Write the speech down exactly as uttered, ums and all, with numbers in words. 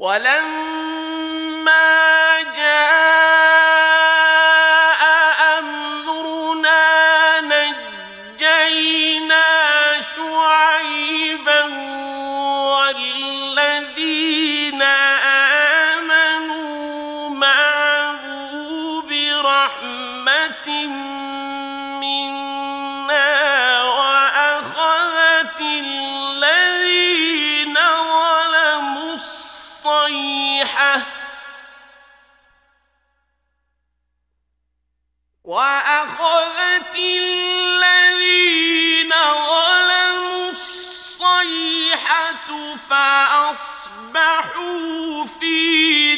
ولما جاء أمرنا نجينا شعيبا والذين آمنوا معه برحمة منا وأخذت الذين ظلموا الصيحة وأخذت الذين ظلموا الصيحة فأصبحوا في